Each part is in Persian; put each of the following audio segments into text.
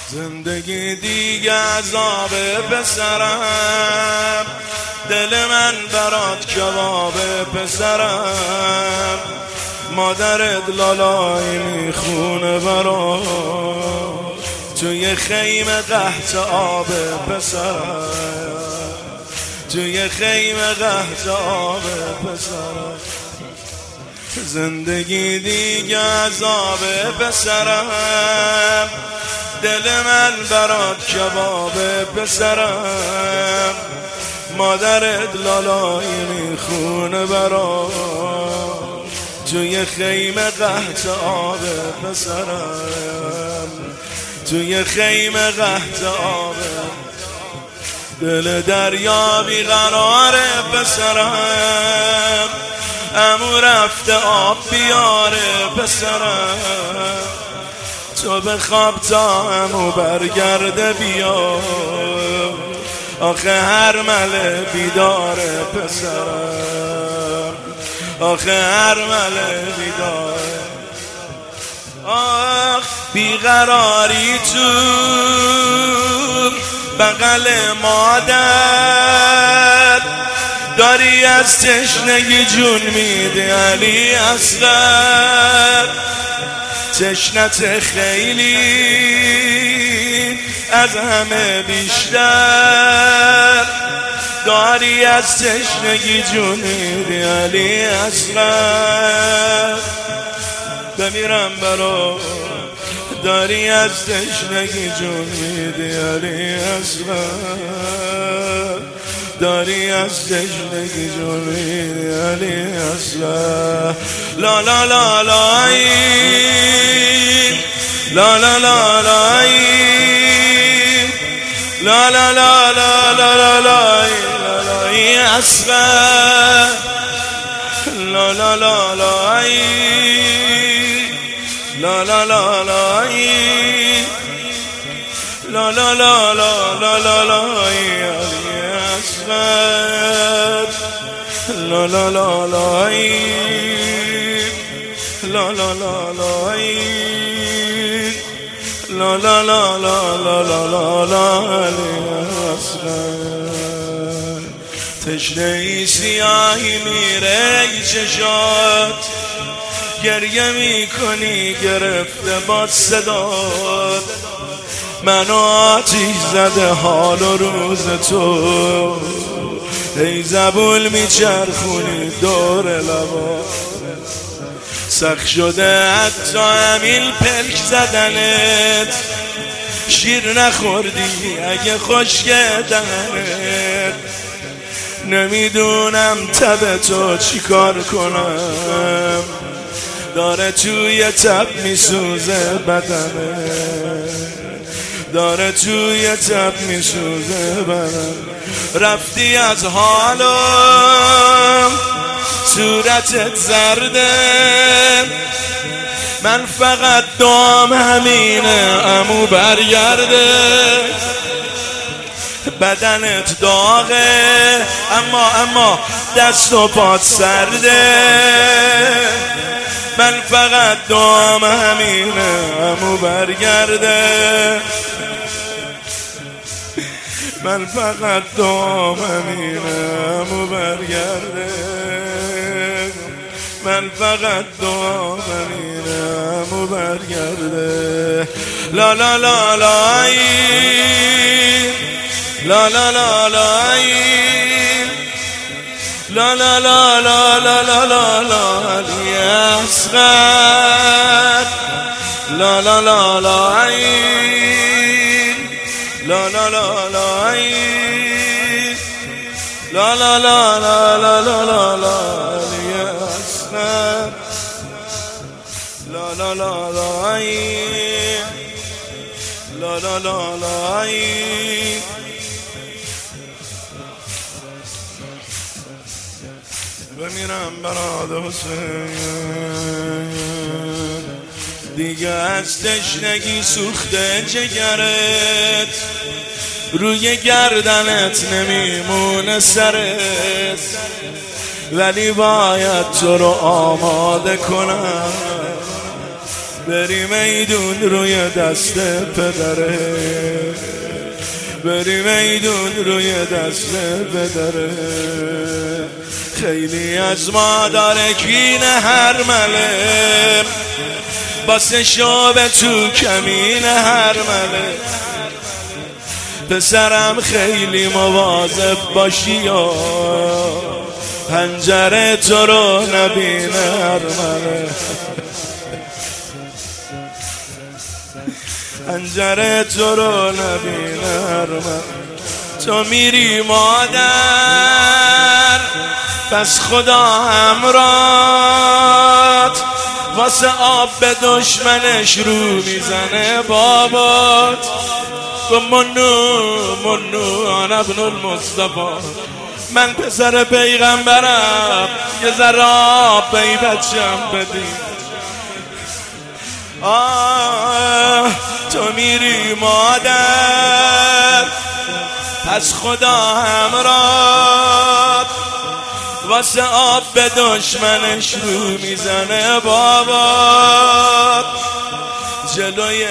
زندگی دیگه عذاب پسرم، دل من برات کباب پسرم، مادرت لالایی میخونه برات توی خیمه قحط آب پسرم، توی خیمه قحط آب پسرم. زندگی دیگه عذاب پسرم، دل من برات کباب پسرم، مادرت لالایی میخونه برات توی خیمه قحط آب پسرم، توی خیمه قحط آب. دل دریا بیقراره پسرم، عمو رفته آب بیاره پسرم، تو بخواب تا عمو برگرده بیا، آخه هر مله بیداره پسرم، آخه هر مله بیداره. آخ بیقراری تو بغل مادر، داری از تشنگی جون میده علی اصغر، تشنت خیلی از همه بیشتر، داری از تشنگی جون میده علی اصغر، بمیرم برا داری از تشنگی جون میدی علی اصغر، داری از تشنگی جون میدی علی اصغر. لا لا لا لا لا لا لا لا لا لا لا لا لا لا اصغر، لا لا لا لا لا لا لا لا لا لا لا لا لا لا يا أصغر، لا لا لا لا لا لا لا لا لا لا لا لا لا لا يا أصغر. تشنه سیاهی میره چشات، گریه میکنی گرفته با صدات، منو آتیش زده حال و روز تو، ای زبون میچرخونی دور لبا، سخت شده حتی همین پلک زدنت، شیر نخوردی اگه خشک دهنت، نمیدونم تب تو چی کار کنم، داره توی تب میسوزه بدنه، داره توی تب میسوزه بدنه. رفتی از حالم صورتت زرده، من فقط دام همینه عمو برگرده، بدنت داغه اما دست و پات سرده، من فقط دام همینه عمو برگرده، من فقط دام همینه عمو برگرده، من فقط دام همینه عمو برگرده. لا لا لا لا لا لا لا لا لا لا لا لا لا لا لا لا يا أصغر، لا لا لا لا لا لا لا لا لا لا لا لا لا لا لا يا أصغر، لا لا لا لا لا لا لا لا بمیرم برات حسین، دیگه از تشنگی سوخته جگرت، روی گردنت نمیمونه سرت، ولی باید تو رو آماده کنم بری میدون روی دست پدره، بری میدون روی دست پدره. خیلی از مادر کین هر مله، باسه شاب تو کمین هر مله. پسرم خیلی مواظب باشی یا پنجره تو رو نبینه هر مله، پنجره تو رو نبینه هر مله. تو میری مادر پس خدا همراهت، واسه آب به دشمنش رو میزنه بابات. و منو آن ابن المصطفی، من پسر پیغمبرم، یه ذره آب به این بچم بدی. تو میری مادر پس خدا همراهت، واسه آب به دشمنش رو میزنه بابات. جلوی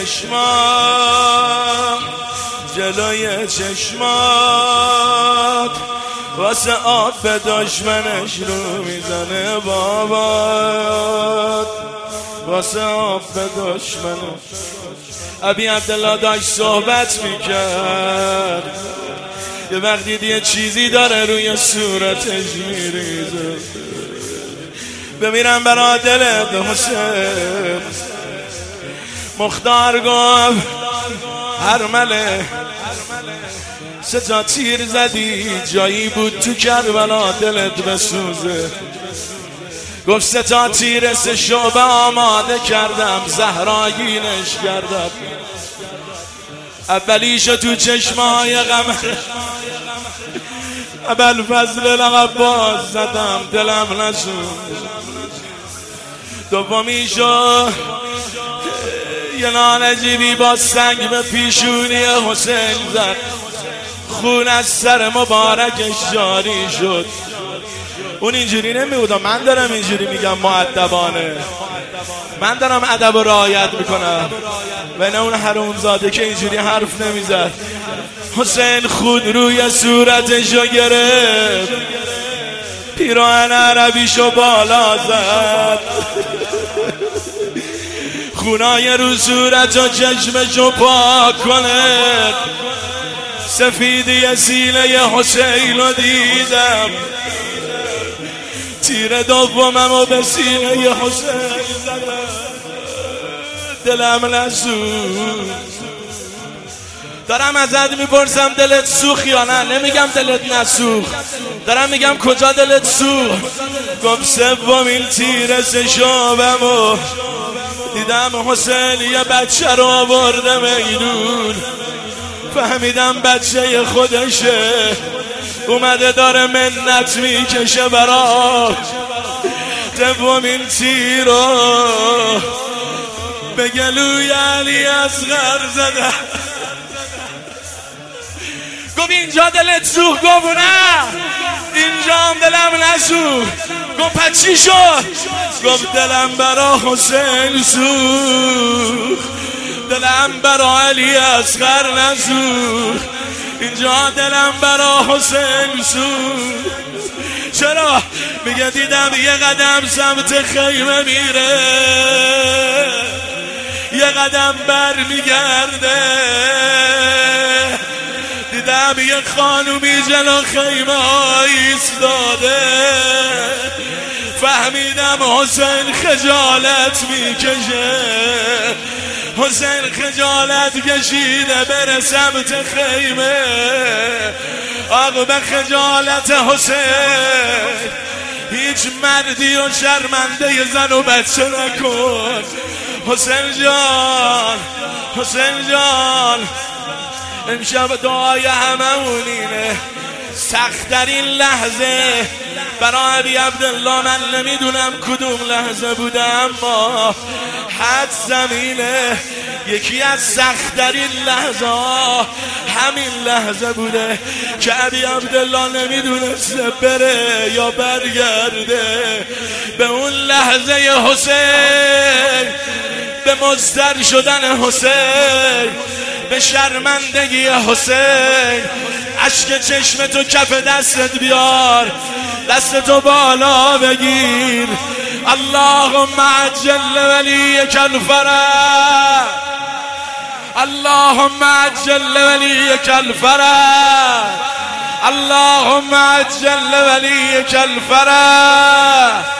چشمات، جلوی چشمات، واسه آب به دشمنش رو میزنه بابات، واسه آب به دشمنش. ابی عبدالله داشت صحبت میکرد، یه وقت دید یه چیزی داره روی صورتش میریزه. بمیرم برا دلت حسین. مختار گفت هر مله 3 تا تیر زدی، جایی بود تو کربلا دلت بسوزه. گفت 3 تا تیر 3 شعبه آماده کردم، زهراگینش کردم. اولیشو تو چشمای قمر ابوالفضل العباس زدم، دلم نسوز. دومیشو یه نانجیبی با سنگ به پیشونی حسین زد، خون از سر مبارکش جاری شد. اون اینجوری نمیبودم، من دارم اینجوری میگم مؤدبانه، من دارم ادب و رعایت میکنم، و نه اون حرومزاده که اینجوری حرف نمیزد. حسین خود روی صورتشو گرفت، پیراهن عربیشو بالا زد، خونای رو صورت و چشمشو پاک کنه. سفیدی سینه حسین رو دیدم، تیر دومم و به سینه حسین زدم، دلم نسوخت. دارم ازت میپرسم دلت سوخت یا نه؟ نمیگم دلت نسوخت، دارم میگم کجا دلت سوخت. گفت 3مین تیر 3 شعبمو دیدم حسین یه بچه رو آورده میدون، فهمیدم بچه خودشه، اومده داره منت میکشه برا. 2مین تیر رو به گلوی علی اصغر زده. گفت اینجا دلت سوخت؟ گفت نه اینجا هم دلم نسوخت. گفت پس چی شد؟ گفت دلم برا حسین سوخت، دلم برا علی اصغر نسوخت، اینجا دلم برا حسین سوخت. چرا؟ میگه دیدم یه قدم سمت خیمه میره، یه قدم بر میگرده، دیدم یه خانومی جلو خیمه ایستاده، فهمیدم حسین خجالت میکشه، حسین خجالت کشیده بره سمت خیمه. آقا به خجالت حسین هیچ مردی و شرمنده زن و بچه نکن. حسین جان، حسین جان، امشب دعای هممون اینه، سخت‌ترین لحظه برای ابی عبدالله من نمیدونم کدوم لحظه بوده، اما حد زمینه یکی از سخت‌ترین لحظه همین لحظه بوده که ابی عبدالله نمیدونسته بره یا برگرده. به اون لحظه حسین به مضطر شدن حسین، به شرمندگی حسین. اشک چشم تو کف دستت بیار، دستتو بالا بگیر. اللهم عجل ولیک الفرج، اللهم عجل ولیک الفرج، اللهم عجل ولیک الفرج.